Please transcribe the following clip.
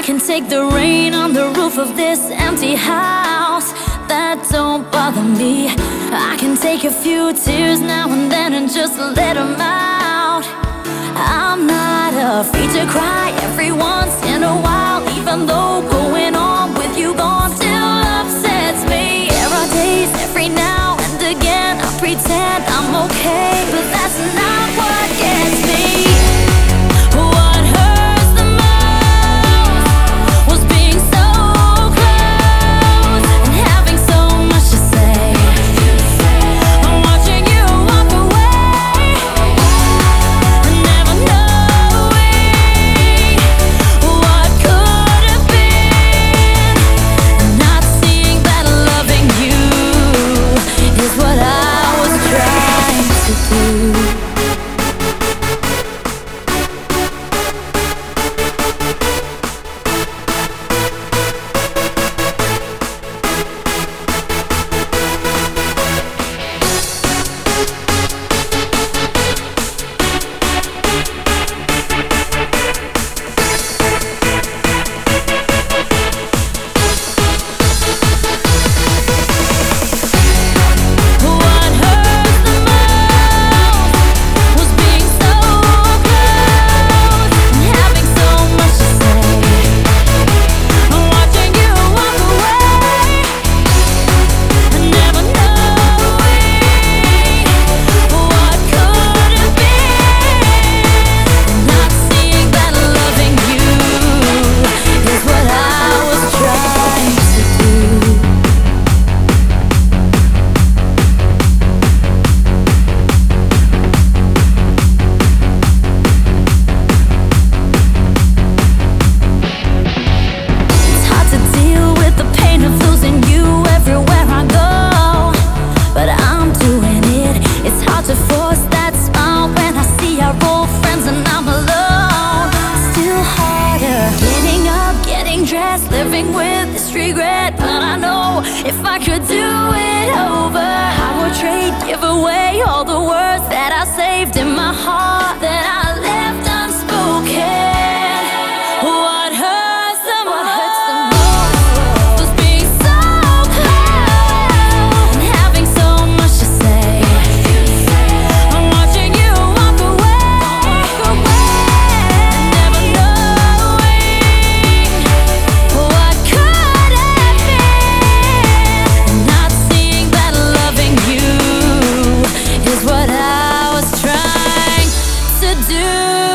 I can take the rain on the roof of this empty house. That don't bother me. I can take a few tears now and then and just let them out. I'm not afraid to cry every once in a while, even though going on with you gone still upsets me. There are days every now and again I pretend I'm okay, but that's not what gets me. What hurts the most was being so close and having so much to say. I'm watching you walk away and never knowing what could have been. Not seeing that loving you is what I was trying to do. Living with this regret, but I know if I could do it over, I would trade, give away all the words that I saved in my heart that I left unspoken. What hurts the most was being so close and having so much to say. I'm watching you walk away and never knowing what could have been. Not seeing that loving you is what I was trying to do.